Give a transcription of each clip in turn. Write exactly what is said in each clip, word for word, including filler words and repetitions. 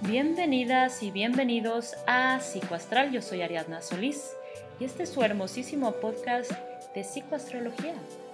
Bienvenidas y bienvenidos a Psicoastral. Yo soy Ariadna Solís y este es su hermosísimo podcast de psicoastrología.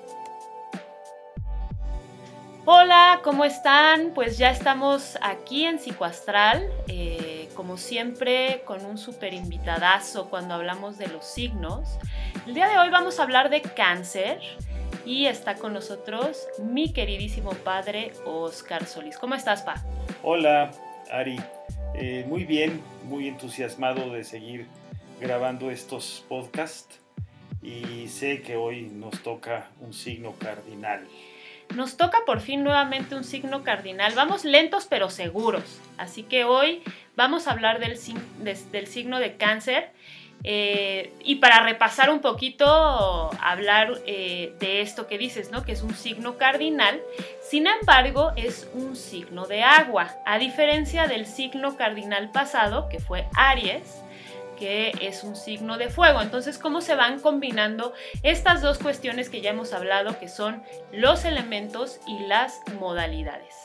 Hola, ¿cómo están? Pues ya estamos aquí en Psicoastral, eh, como siempre con un súper invitadazo cuando hablamos de los signos. El día de hoy vamos a hablar de cáncer y está con nosotros mi queridísimo padre Oscar Solís. ¿Cómo estás, pa? Hola, Ari. Eh, muy bien, muy entusiasmado de seguir grabando estos podcasts y sé que hoy nos toca un signo cardinal. Nos toca por fin nuevamente un signo cardinal. Vamos lentos pero seguros. Así que hoy vamos a hablar del, de, del signo de cáncer. Eh, y para repasar un poquito, hablar eh, de esto que dices, ¿no? Que es un signo cardinal. Sin embargo, es un signo de agua. A diferencia del signo cardinal pasado, que fue Aries, que es un signo de fuego. Entonces, ¿cómo se van combinando estas dos cuestiones que ya hemos hablado, que son los elementos y las modalidades?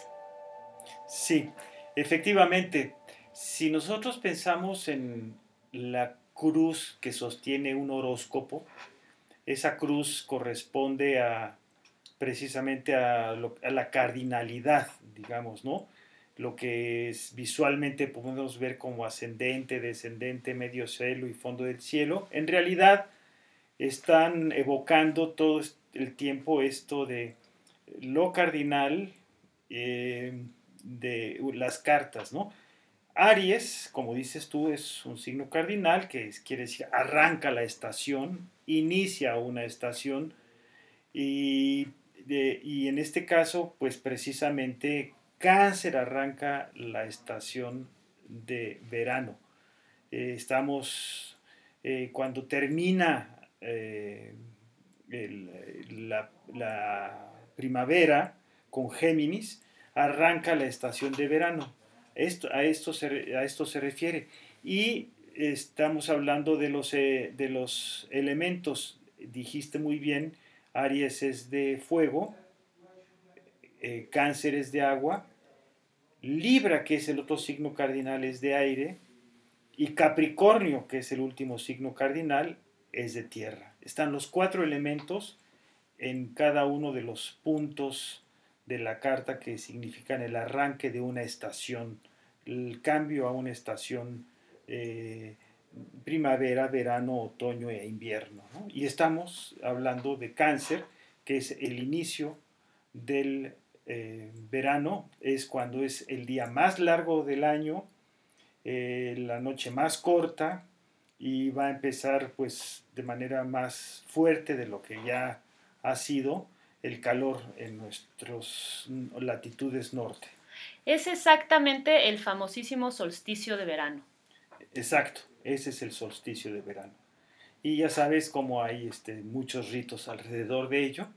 Sí, efectivamente, si nosotros pensamos en la cruz que sostiene un horóscopo, esa cruz corresponde a precisamente a, lo, a la cardinalidad, digamos, ¿no? Lo que es, visualmente podemos ver como ascendente, descendente, medio cielo y fondo del cielo, en realidad están evocando todo el tiempo esto de lo cardinal eh, de las cartas, ¿no? Aries, como dices tú, es un signo cardinal que es, quiere decir arranca la estación, inicia una estación y, de, y en este caso, pues precisamente Cáncer arranca la estación de verano. Eh, estamos, eh, cuando termina eh, el, la, la primavera con Géminis, arranca la estación de verano. Esto, a, esto se, a esto se refiere. Y estamos hablando de los, eh, de los elementos. Dijiste muy bien, Aries es de fuego, eh, Cáncer es de agua, Libra, que es el otro signo cardinal, es de aire, y Capricornio, que es el último signo cardinal, es de tierra. Están los cuatro elementos en cada uno de los puntos de la carta que significan el arranque de una estación, el cambio a una estación eh, primavera, verano, otoño e invierno, ¿no? Y estamos hablando de Cáncer, que es el inicio del eh, verano, es cuando es el día más largo del año, eh, la noche más corta, y va a empezar pues de manera más fuerte de lo que ya ha sido el calor en nuestras latitudes norte. Es exactamente el famosísimo solsticio de verano. Exacto, ese es el solsticio de verano. Y ya sabes cómo hay este, muchos ritos alrededor de ello,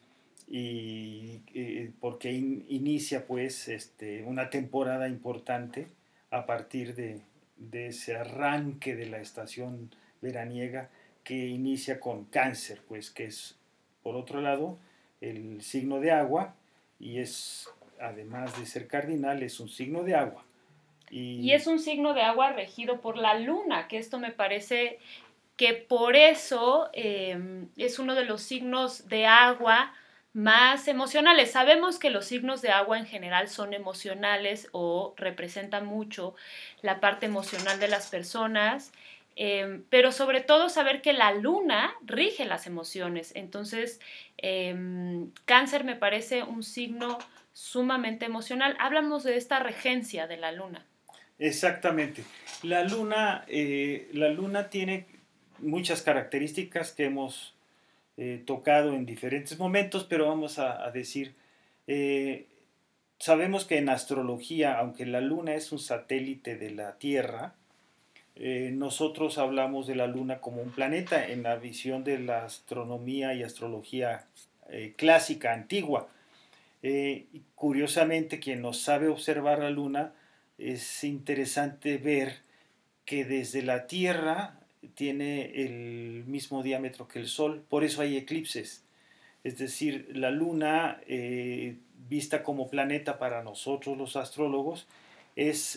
y eh, porque in, inicia pues este, una temporada importante a partir de, de ese arranque de la estación veraniega que inicia con Cáncer, pues que es por otro lado el signo de agua, y es, además de ser cardinal, es un signo de agua. Y, y es un signo de agua regido por la luna, que esto me parece que por eso eh, es uno de los signos de agua más emocionales. Sabemos que los signos de agua en general son emocionales o representan mucho la parte emocional de las personas, eh, pero sobre todo saber que la luna rige las emociones. Entonces, eh, Cáncer me parece un signo sumamente emocional. Hablamos de esta regencia de la luna. Exactamente. La luna, eh, la luna tiene muchas características que hemos eh, tocado en diferentes momentos, pero vamos a, a decir, eh, sabemos que en astrología, aunque la luna es un satélite de la Tierra, eh, nosotros hablamos de la luna como un planeta en la visión de la astronomía y astrología eh, clásica, antigua. Eh, curiosamente, quien no sabe observar la luna, es interesante ver que desde la Tierra tiene el mismo diámetro que el Sol, por eso hay eclipses. Es decir, la Luna, eh, vista como planeta para nosotros los astrólogos, es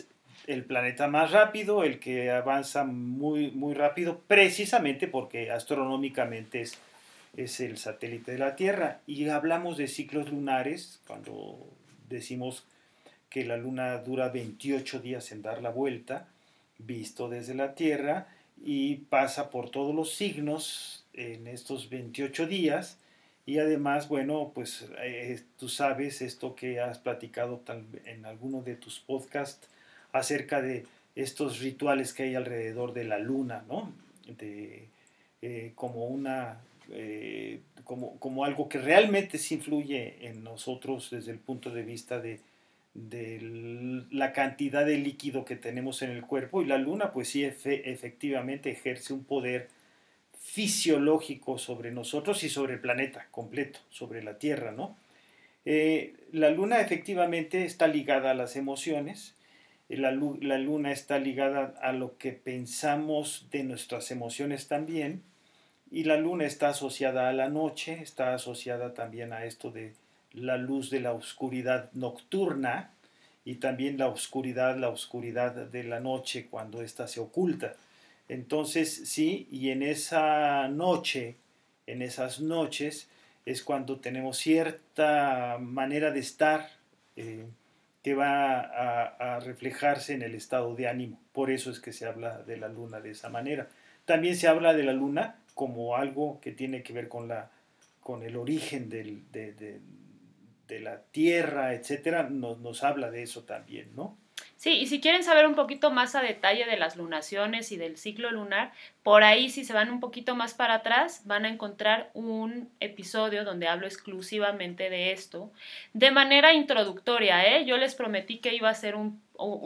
el planeta más rápido, el que avanza muy, muy rápido, precisamente porque astronómicamente es, es el satélite de la Tierra. Y hablamos de ciclos lunares cuando decimos que la Luna dura veintiocho días en dar la vuelta, visto desde la Tierra, y pasa por todos los signos en estos veintiocho días. Y además, bueno, pues eh, tú sabes esto que has platicado tal, en alguno de tus podcasts acerca de estos rituales que hay alrededor de la luna, ¿no? De, eh, como una eh, como, como algo que realmente se influye en nosotros desde el punto de vista de, de la cantidad de líquido que tenemos en el cuerpo, y la luna pues sí efe, efectivamente ejerce un poder fisiológico sobre nosotros y sobre el planeta completo, sobre la Tierra, ¿no? Eh, la luna efectivamente está ligada a las emociones, la, la luna está ligada a lo que pensamos de nuestras emociones también, y la luna está asociada a la noche, está asociada también a esto de la luz de la oscuridad nocturna, y también la oscuridad, la oscuridad de la noche cuando ésta se oculta. Entonces, sí, y en esa noche, en esas noches, es cuando tenemos cierta manera de estar eh, que va a, a reflejarse en el estado de ánimo. Por eso es que se habla de la luna de esa manera. También se habla de la luna como algo que tiene que ver con, la, con el origen del, de, de, de la Tierra, etcétera. Nos, nos habla de eso también, ¿no? Sí, y si quieren saber un poquito más a detalle de las lunaciones y del ciclo lunar, por ahí si se van un poquito más para atrás van a encontrar un episodio donde hablo exclusivamente de esto, de manera introductoria, ¿eh? Yo les prometí que iba a ser un,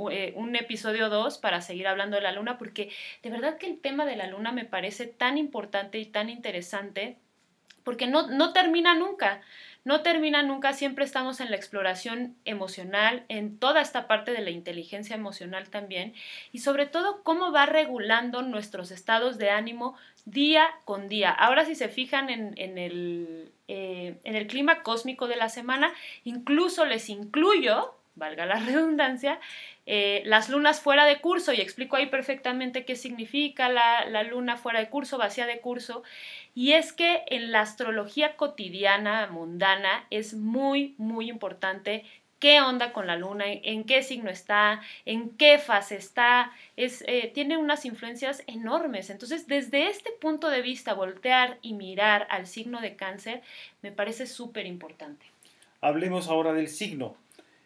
un episodio dos para seguir hablando de la luna, porque de verdad que el tema de la luna me parece tan importante y tan interesante, porque no, no termina nunca. No termina nunca, siempre estamos en la exploración emocional, en toda esta parte de la inteligencia emocional también, y sobre todo cómo va regulando nuestros estados de ánimo día con día. Ahora si se fijan en, en, el, eh, en el clima cósmico de la semana, incluso les incluyo, valga la redundancia, eh, las lunas fuera de curso, y explico ahí perfectamente qué significa la, la luna fuera de curso, vacía de curso. Y es que en la astrología cotidiana, mundana, es muy, muy importante qué onda con la luna, en qué signo está, en qué fase está, es, eh, tiene unas influencias enormes. Entonces, desde este punto de vista, voltear y mirar al signo de Cáncer me parece súper importante. Hablemos ahora del signo.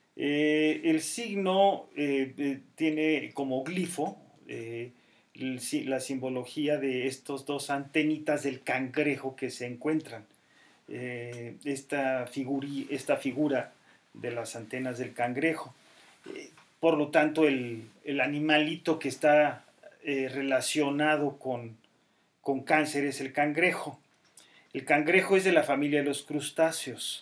Eh, el signo eh, eh, tiene como glifo eh, el, la simbología de estos dos antenitas del cangrejo que se encuentran. Eh, esta, figuri, esta figura de las antenas del cangrejo. Eh, por lo tanto, el, el animalito que está eh, relacionado con, con Cáncer es el cangrejo. El cangrejo es de la familia de los crustáceos.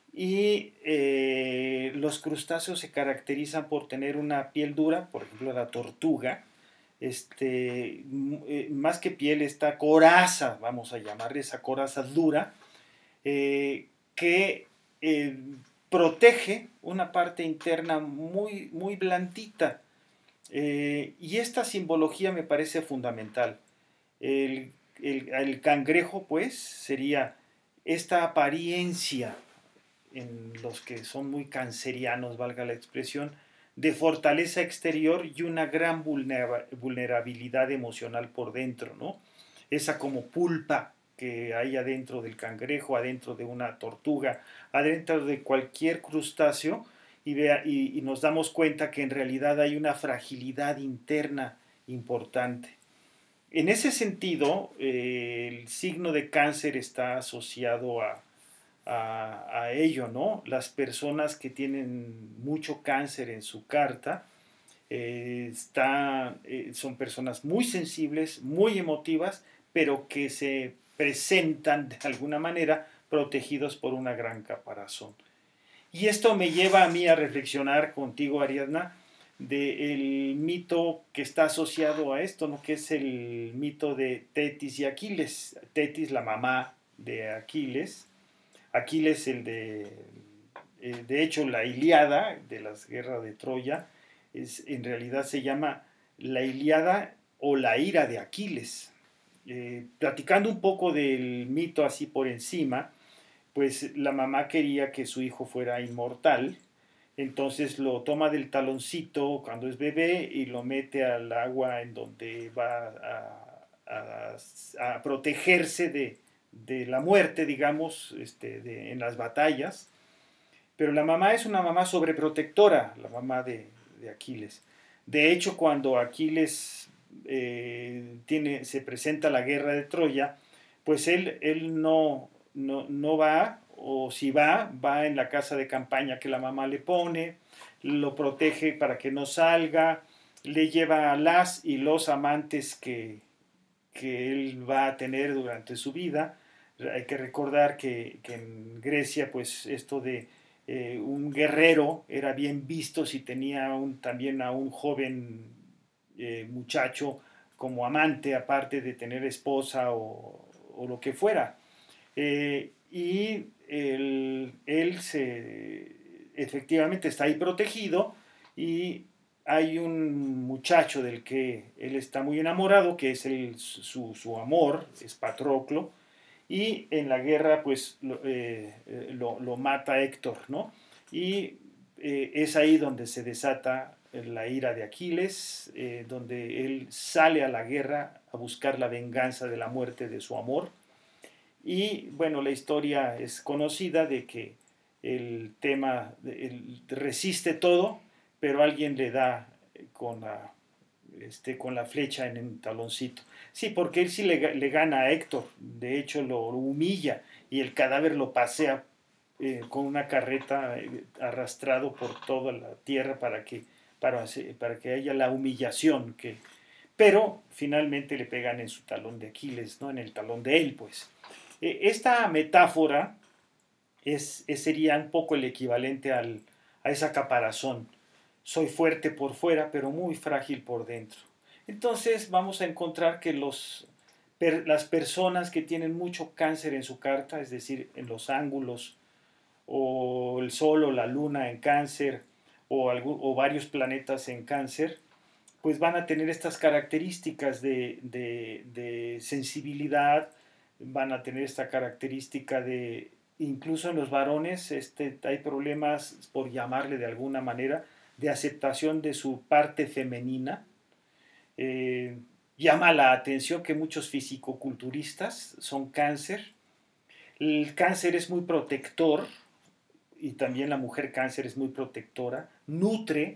Y eh, los crustáceos se caracterizan por tener una piel dura, por ejemplo la tortuga, este, eh, más que piel, esta coraza, vamos a llamarle esa coraza dura, eh, que eh, protege una parte interna muy, muy blandita. Eh, y esta simbología me parece fundamental. El, el, el cangrejo, pues, sería esta apariencia en los que son muy cancerianos, valga la expresión, de fortaleza exterior y una gran vulnerabilidad emocional por dentro, ¿no? Esa como pulpa que hay adentro del cangrejo, adentro de una tortuga, adentro de cualquier crustáceo, y, vea, y, y nos damos cuenta que en realidad hay una fragilidad interna importante. En ese sentido, eh, el signo de Cáncer está asociado a A, a ello, ¿no? Las personas que tienen mucho cáncer en su carta eh, está, eh, son personas muy sensibles, muy emotivas, pero que se presentan de alguna manera protegidos por una gran caparazón. Y esto me lleva a mí a reflexionar contigo, Ariadna, del mito que está asociado a esto, ¿no? Que es el mito de Tetis y Aquiles. Tetis, la mamá de Aquiles, Aquiles, el de, eh, de hecho, la Ilíada de las guerras de Troya, es, en realidad se llama la Ilíada o la ira de Aquiles. Eh, platicando un poco del mito así por encima, pues la mamá quería que su hijo fuera inmortal, entonces lo toma del taloncito cuando es bebé y lo mete al agua en donde va a, a, a protegerse de, de, la muerte, digamos, este, de, en las batallas. Pero la mamá es una mamá sobreprotectora, la mamá de, de Aquiles. De hecho, cuando Aquiles eh, tiene, se presenta la guerra de Troya, pues él, él no, no, no va, o si va, va en la casa de campaña que la mamá le pone, lo protege para que no salga, le lleva a las y los amantes que, que él va a tener durante su vida. Hay que recordar que, que en Grecia, pues esto de eh, un guerrero era bien visto si tenía un, también a un joven eh, muchacho como amante, aparte de tener esposa o, o lo que fuera. Eh, y él, él se, efectivamente está ahí protegido y hay un muchacho del que él está muy enamorado, que es el, su, su amor, es Patroclo, y en la guerra pues lo, eh, lo, lo mata Héctor, ¿no? Y eh, es ahí donde se desata la ira de Aquiles, eh, donde él sale a la guerra a buscar la venganza de la muerte de su amor. Y bueno, la historia es conocida de que el tema el, resiste todo, pero alguien le da con la, este, con la flecha en el taloncito. Sí, porque él sí le, le gana a Héctor, de hecho lo humilla y el cadáver lo pasea eh, con una carreta eh, arrastrado por toda la tierra para que, para, para que haya la humillación. Que, pero finalmente le pegan en su talón de Aquiles, ¿no? En el talón de él, pues. Eh, esta metáfora es, es, sería un poco el equivalente al, a esa caparazón. Soy fuerte por fuera, pero muy frágil por dentro. Entonces vamos a encontrar que los, per, las personas que tienen mucho cáncer en su carta, es decir, en los ángulos, o el sol o la luna en cáncer, o, algún, o varios planetas en cáncer, pues van a tener estas características de, de, de sensibilidad, van a tener esta característica de, incluso en los varones, este, hay problemas, por llamarle de alguna manera, de aceptación de su parte femenina. Eh, llama la atención que muchos fisicoculturistas son cáncer. El cáncer es muy protector y también la mujer cáncer es muy protectora, nutre,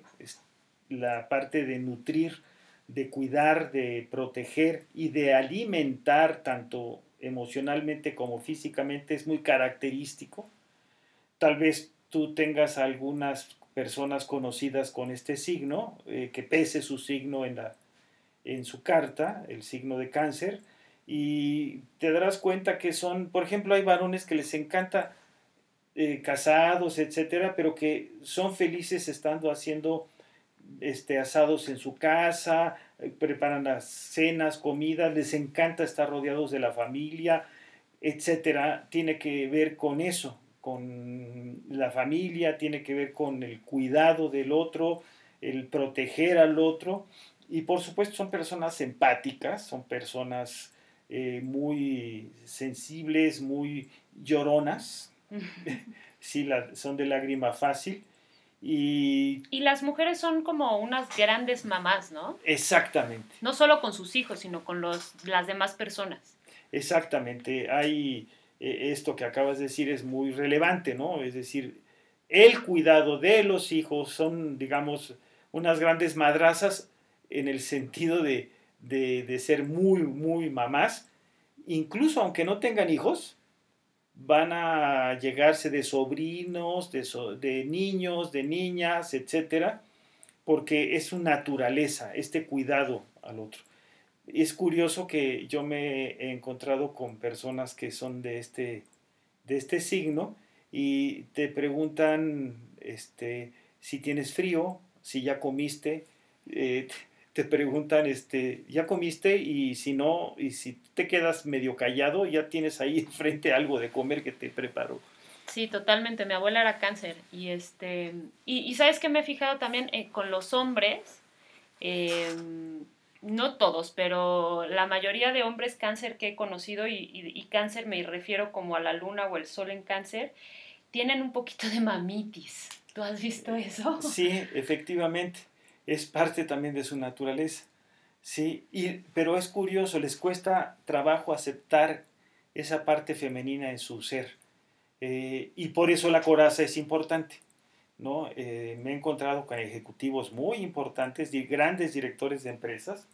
la parte de nutrir, de cuidar, de proteger y de alimentar tanto emocionalmente como físicamente es muy característico. Tal vez tú tengas algunas personas conocidas con este signo, eh, que pese su signo en, la, en su carta, el signo de cáncer, y te darás cuenta que son, por ejemplo, hay varones que les encanta eh, casados, etcétera, pero que son felices estando haciendo este, asados en su casa, eh, preparan las cenas, comidas, les encanta estar rodeados de la familia, etcétera. Tiene que ver con eso, con la familia, tiene que ver con el cuidado del otro, el proteger al otro, y por supuesto son personas empáticas, son personas eh, muy sensibles, muy lloronas, sí, la, son de lágrima fácil. Y, y las mujeres son como unas grandes mamás, ¿no? Exactamente. No solo con sus hijos, sino con los, las demás personas. Exactamente. Hay eh, esto que acabas de decir es muy relevante, ¿no? Es decir, el cuidado de los hijos son, digamos, unas grandes madrazas en el sentido de, de, de ser muy, muy mamás. Incluso aunque no tengan hijos, van a llegarse de sobrinos, de, so, de niños, de niñas, etcétera, porque es su naturaleza, este cuidado al otro. Es curioso que yo me he encontrado con personas que son de este, de este signo y te preguntan este, si tienes frío, si ya comiste, eh, te preguntan, este, ¿ya comiste? Y si no, y si te quedas medio callado, ya tienes ahí enfrente algo de comer que te preparó. Sí, totalmente. Mi abuela era cáncer. Y este. Y, y sabes que me he fijado también eh, con los hombres. eh, no todos, pero la mayoría de hombres cáncer que he conocido, y, y, y cáncer me refiero como a la luna o el sol en cáncer, tienen un poquito de mamitis. ¿Tú has visto eso? Sí, efectivamente, es parte también de su naturaleza. Sí, y, pero es curioso, les cuesta trabajo aceptar esa parte femenina en su ser. Eh, y por eso la coraza es importante, ¿no? Eh, me he encontrado con ejecutivos muy importantes, y grandes directores de empresas,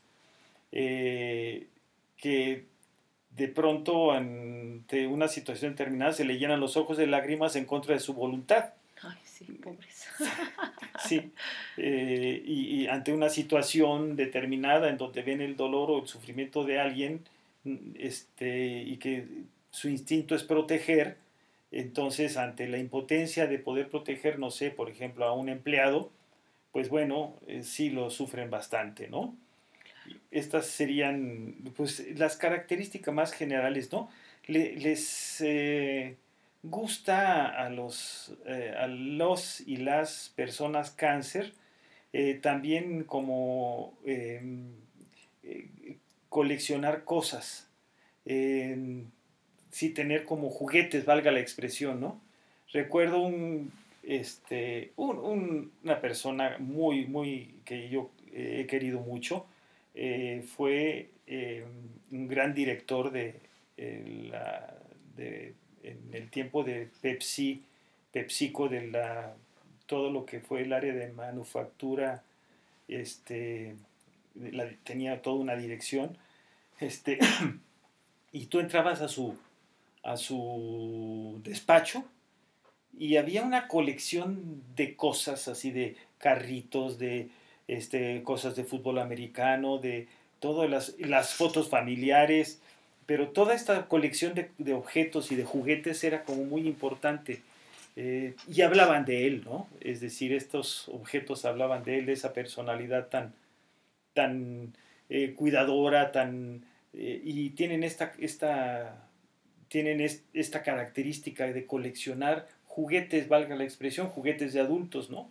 eh, que de pronto ante una situación determinada se le llenan los ojos de lágrimas en contra de su voluntad. Ay, sí, pobres. Sí, eh, y, y ante una situación determinada en donde ven el dolor o el sufrimiento de alguien, este, y que su instinto es proteger, entonces ante la impotencia de poder proteger, no sé, por ejemplo, a un empleado, pues bueno, eh, sí lo sufren bastante, ¿no? Estas serían pues las características más generales, ¿no? Le, les eh, gusta a los, eh, a los y las personas cáncer, eh, también como eh, eh, coleccionar cosas, eh, sí tener como juguetes, valga la expresión, ¿no? Recuerdo un, este, un, un, una persona muy, muy, que yo eh, he querido mucho, eh, fue eh, un gran director de, eh, la, de, en el tiempo de Pepsi, PepsiCo, de la, todo lo que fue el área de manufactura, este, la, tenía toda una dirección, este, y tú entrabas a su, a su despacho y había una colección de cosas así, de carritos, de este, cosas de fútbol americano, de todas las, las fotos familiares, pero toda esta colección de, de objetos y de juguetes era como muy importante. Eh, y hablaban de él, ¿no? Es decir, estos objetos hablaban de él, de esa personalidad tan, tan eh, cuidadora, tan, eh, y tienen esta, esta, tienen es, esta característica de coleccionar juguetes, valga la expresión, juguetes de adultos, ¿no?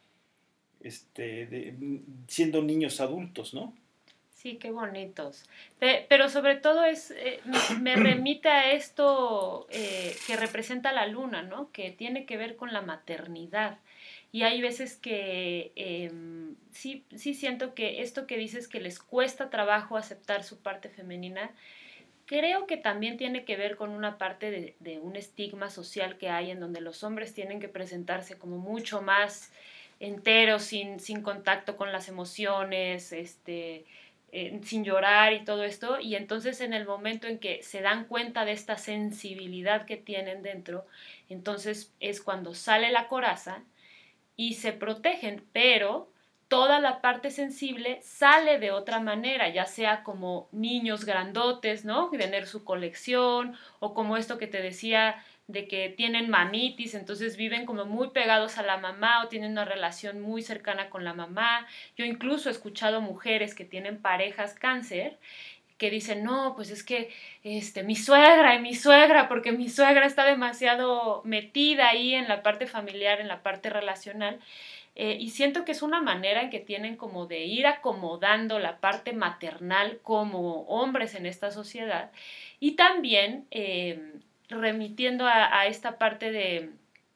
Este, de, siendo niños adultos, ¿no? Sí, qué bonitos. Pe- pero sobre todo es, eh, me remite a esto eh, que representa la luna, ¿no? Que tiene que ver con la maternidad. Y hay veces que em, sí, sí siento que esto que dices que les cuesta trabajo aceptar su parte femenina, creo que también tiene que ver con una parte de, de un estigma social que hay en donde los hombres tienen que presentarse como mucho más enteros, sin, sin contacto con las emociones, este, eh, sin llorar y todo esto. Y entonces en el momento en que se dan cuenta de esta sensibilidad que tienen dentro, entonces es cuando sale la coraza y se protegen, pero toda la parte sensible sale de otra manera, ya sea como niños grandotes, ¿no? Tener su colección, o como esto que te decía de que tienen mamitis, entonces viven como muy pegados a la mamá o tienen una relación muy cercana con la mamá. Yo incluso he escuchado mujeres que tienen parejas cáncer que dicen, no, pues es que este, mi suegra y mi suegra, porque mi suegra está demasiado metida ahí en la parte familiar, en la parte relacional, eh, y siento que es una manera en que tienen como de ir acomodando la parte maternal como hombres en esta sociedad y también eh, remitiendo a, a esta parte de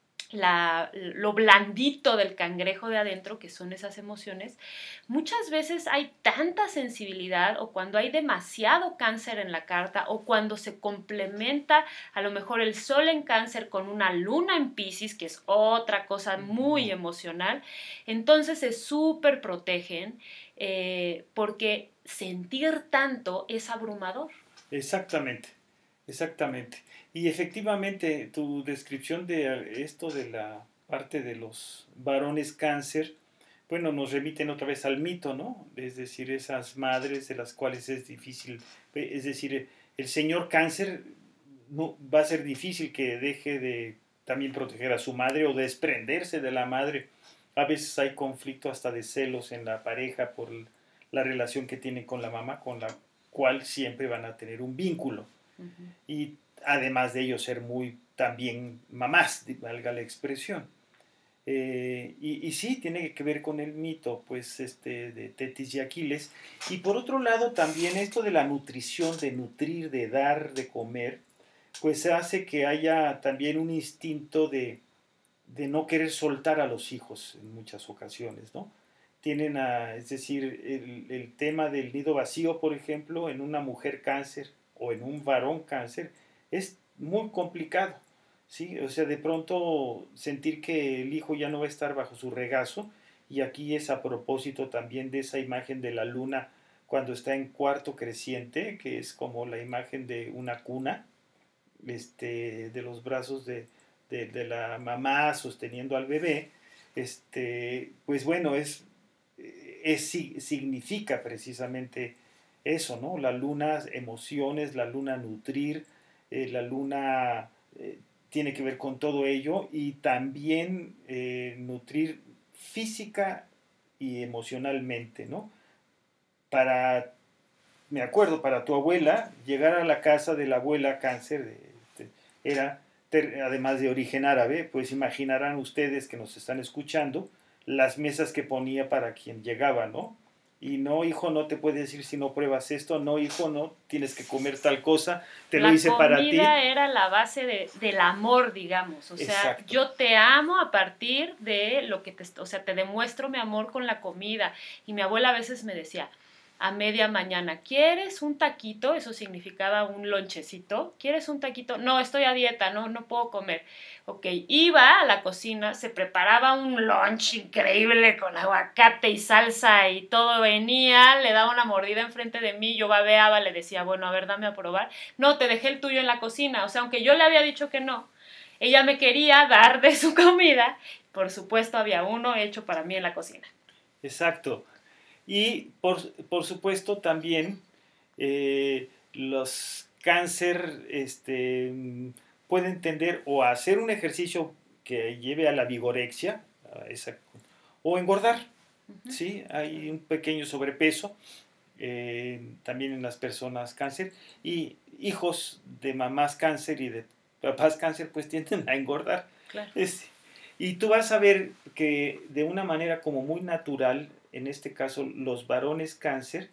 la, lo blandito del cangrejo de adentro, que son esas emociones, muchas veces hay tanta sensibilidad o cuando hay demasiado cáncer en la carta o cuando se complementa a lo mejor el sol en cáncer con una luna en Piscis, que es otra cosa muy emocional, entonces se súper protegen eh, porque sentir tanto es abrumador. Exactamente, exactamente. Y efectivamente, tu descripción de esto de la parte de los varones cáncer, bueno, nos remiten otra vez al mito, ¿no? Es decir, esas madres de las cuales es difícil, es decir, el señor cáncer no, va a ser difícil que deje de también proteger a su madre o desprenderse de la madre. A veces hay conflicto hasta de celos en la pareja por la relación que tiene con la mamá, con la cual siempre van a tener un vínculo. Uh -huh. Y además de ellos ser muy también mamás, valga la expresión. Eh, y, y sí, tiene que ver con el mito, pues, este, de Tetis y Aquiles. Y por otro lado, también esto de la nutrición, de nutrir, de dar, de comer, pues hace que haya también un instinto de, de no querer soltar a los hijos en muchas ocasiones, ¿no? Tienen a, es decir, el, el tema del nido vacío, por ejemplo, en una mujer cáncer o en un varón cáncer, es muy complicado. ¿Sí? O sea, de pronto sentir que el hijo ya no va a estar bajo su regazo, y aquí es a propósito también de esa imagen de la luna cuando está en cuarto creciente, que es como la imagen de una cuna, este, de los brazos de, de, de la mamá sosteniendo al bebé, este, pues bueno, es, es, significa precisamente eso, ¿no? La luna, emociones, la luna nutrir, eh, la luna... Eh, tiene que ver con todo ello, y también eh, nutrir física y emocionalmente, ¿no? Para, me acuerdo, para tu abuela, llegar a la casa de la abuela cáncer, de, de, era, ter, además de origen árabe, pues imaginarán ustedes que nos están escuchando, las mesas que ponía para quien llegaba, ¿no? Y no, hijo, no te puedes decir si no pruebas esto, no, hijo, no, tienes que comer tal cosa, te la lo hice para ti. La comida era la base de, del amor, digamos, o sea, exacto, yo te amo a partir de lo que te, o sea, te demuestro mi amor con la comida. Y mi abuela a veces me decía, a media mañana, ¿quieres un taquito? Eso significaba un lonchecito. ¿Quieres un taquito? No, estoy a dieta, no, no puedo comer. Ok, iba a la cocina, se preparaba un lunch increíble con aguacate y salsa y todo, venía, le daba una mordida enfrente de mí, yo babeaba, le decía, bueno, a ver, dame a probar. No, te dejé el tuyo en la cocina. O sea, aunque yo le había dicho que no, ella me quería dar de su comida. Por supuesto, había uno hecho para mí en la cocina. Exacto. Y por, por supuesto también eh, los cáncer este, pueden tender o a hacer un ejercicio que lleve a la vigorexia, a esa, o engordar. Uh-huh. ¿Sí? Hay un pequeño sobrepeso eh, también en las personas cáncer, y hijos de mamás cáncer y de papás cáncer pues tienden a engordar. Claro. Este, y tú vas a ver que de una manera como muy natural, en este caso los varones cáncer,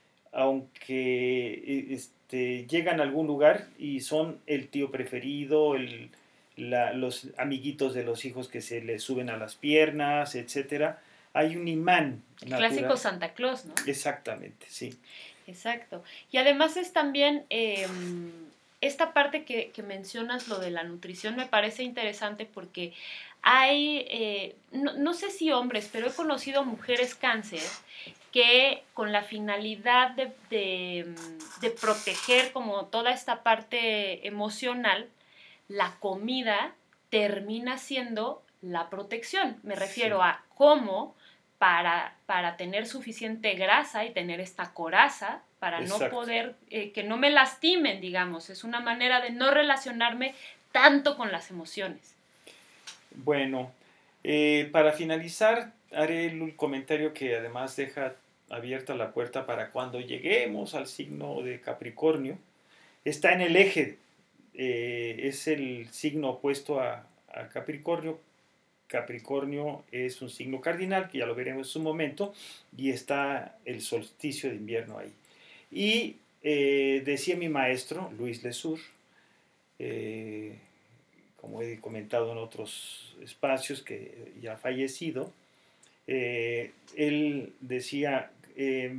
aunque este, llegan a algún lugar y son el tío preferido, el, la, los amiguitos de los hijos que se les suben a las piernas, etcétera, hay un imán el natural. Clásico Santa Claus, ¿no? Exactamente, sí. Exacto. Y además es también... Eh, esta parte que, que mencionas, lo de la nutrición, me parece interesante porque hay, eh, no, no sé si hombres, pero he conocido mujeres cáncer que con la finalidad de, de, de proteger como toda esta parte emocional, la comida termina siendo la protección. Me refiero sí. a cómo para, para tener suficiente grasa y tener esta coraza, para Exacto. no poder, eh, que no me lastimen, digamos. Es una manera de no relacionarme tanto con las emociones. Bueno, eh, para finalizar, haré el comentario que además deja abierta la puerta para cuando lleguemos al signo de Capricornio. Está en el eje, eh, es el signo opuesto a, a Capricornio. Capricornio es un signo cardinal, que ya lo veremos en un momento, y está el solsticio de invierno ahí. Y eh, decía mi maestro, Luis Lesur, eh, como he comentado en otros espacios, que ya ha fallecido, eh, él decía, eh,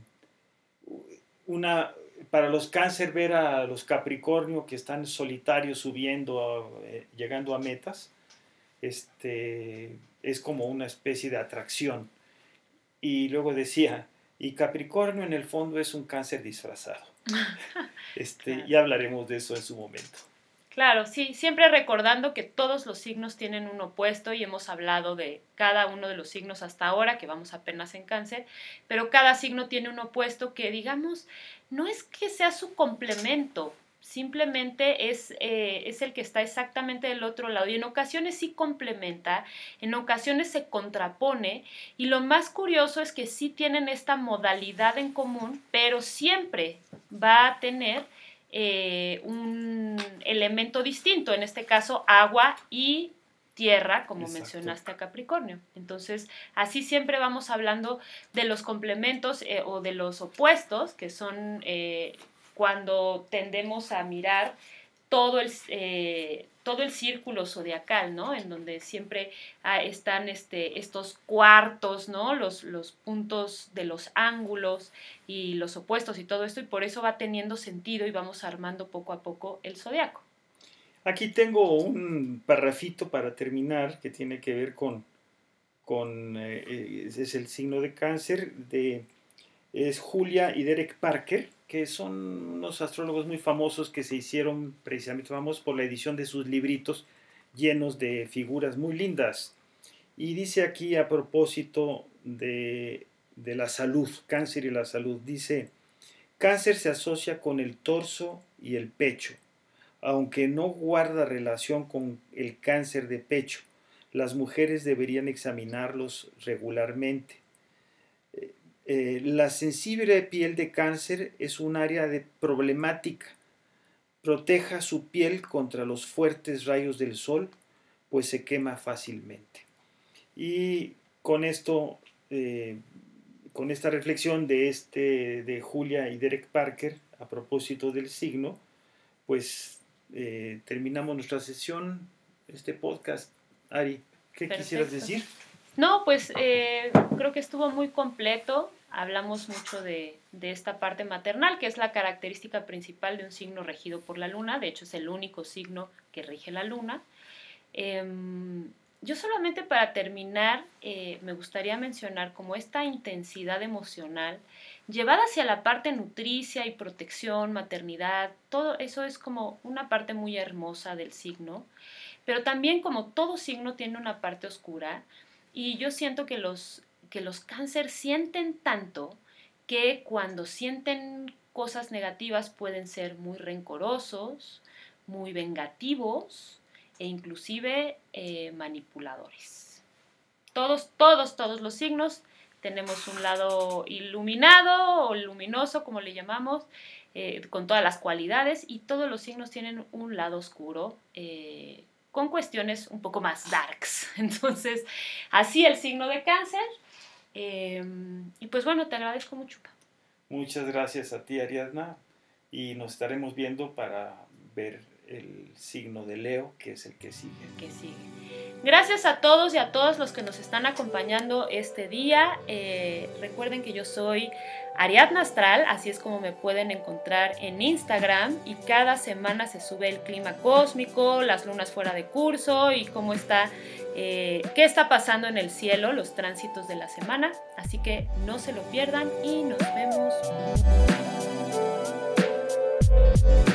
una, para los cáncer ver a los Capricornio que están solitarios subiendo, eh, llegando a metas, este, es como una especie de atracción. Y luego decía, y Capricornio en el fondo es un cáncer disfrazado. este, claro. Ya hablaremos de eso en su momento. Claro, sí, siempre recordando que todos los signos tienen un opuesto, y hemos hablado de cada uno de los signos hasta ahora, que vamos apenas en Cáncer, pero cada signo tiene un opuesto que, digamos, no es que sea su complemento, simplemente es, eh, es el que está exactamente del otro lado, y en ocasiones sí complementa, en ocasiones se contrapone, y lo más curioso es que sí tienen esta modalidad en común, pero siempre va a tener... Eh, un elemento distinto, en este caso agua y tierra, como Exacto. mencionaste a Capricornio. Entonces, así siempre vamos hablando de los complementos eh, o de los opuestos, que son eh, cuando tendemos a mirar todo el, eh, todo el círculo zodiacal, ¿no? En donde siempre ah, están este, estos cuartos, ¿no? Los, los puntos de los ángulos y los opuestos y todo esto, y por eso va teniendo sentido y vamos armando poco a poco el zodiaco. Aquí tengo un parrafito para terminar que tiene que ver con, con eh, es el signo de Cáncer, de, es Julia y Derek Parker, que son unos astrólogos muy famosos que se hicieron precisamente famosos por la edición de sus libritos llenos de figuras muy lindas. Y dice aquí a propósito de, de la salud, Cáncer y la salud, dice: Cáncer se asocia con el torso y el pecho. Aunque no guarda relación con el cáncer de pecho, las mujeres deberían examinarlos regularmente. Eh, eh, la sensible piel de Cáncer es un área de problemática. Proteja su piel contra los fuertes rayos del sol, pues se quema fácilmente. Y con esto, eh, con esta reflexión de, este, de Julia y Derek Parker, a propósito del signo, pues Eh, terminamos nuestra sesión, este podcast. Ari, ¿qué Perfecto. quisieras decir? No, pues eh, creo que estuvo muy completo. Hablamos mucho de, de esta parte maternal, que es la característica principal de un signo regido por la luna. De hecho, es el único signo que rige la luna. Eh, yo solamente para terminar, eh, me gustaría mencionar como esta intensidad emocional llevada hacia la parte nutricia y protección, maternidad, todo eso es como una parte muy hermosa del signo, pero también como todo signo tiene una parte oscura, y yo siento que los, que los cáncer sienten tanto que cuando sienten cosas negativas pueden ser muy rencorosos, muy vengativos e inclusive eh, manipuladores. Todos, todos, todos los signos tenemos un lado iluminado o luminoso, como le llamamos, eh, con todas las cualidades, y todos los signos tienen un lado oscuro, eh, con cuestiones un poco más darks. Entonces, así el signo de Cáncer. Eh, y pues bueno, te agradezco mucho. Muchas gracias a ti, Ariadna, y nos estaremos viendo para ver el signo de Leo, que es el que sigue. Que sigue. Gracias a todos y a todas los que nos están acompañando este día. Eh, recuerden que yo soy Ariadna Astral, así es como me pueden encontrar en Instagram, y cada semana se sube el clima cósmico, las lunas fuera de curso y cómo está, eh, qué está pasando en el cielo, los tránsitos de la semana. Así que no se lo pierdan y nos vemos.